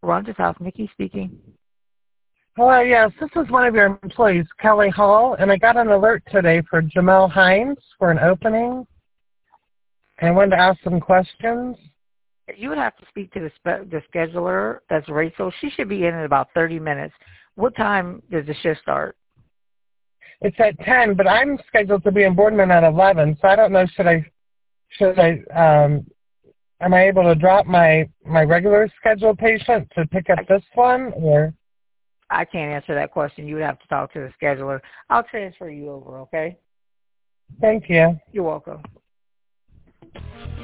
Rhonda's House. Nikki speaking. Hello, yes, this is one of your employees, Kelly Hall, and I got an alert today for Jamel Hines for an opening. And I wanted to ask some questions. You would have to speak to the scheduler. That's Rachel. She should be in about 30 minutes. What time does the shift start? It's at 10, but I'm scheduled to be in Boardman at 11, so I don't know, am I able to drop my regular scheduled patient to pick up this one, or? I can't answer that question. You would have to talk to the scheduler. I'll transfer you over, okay? Thank you. You're welcome.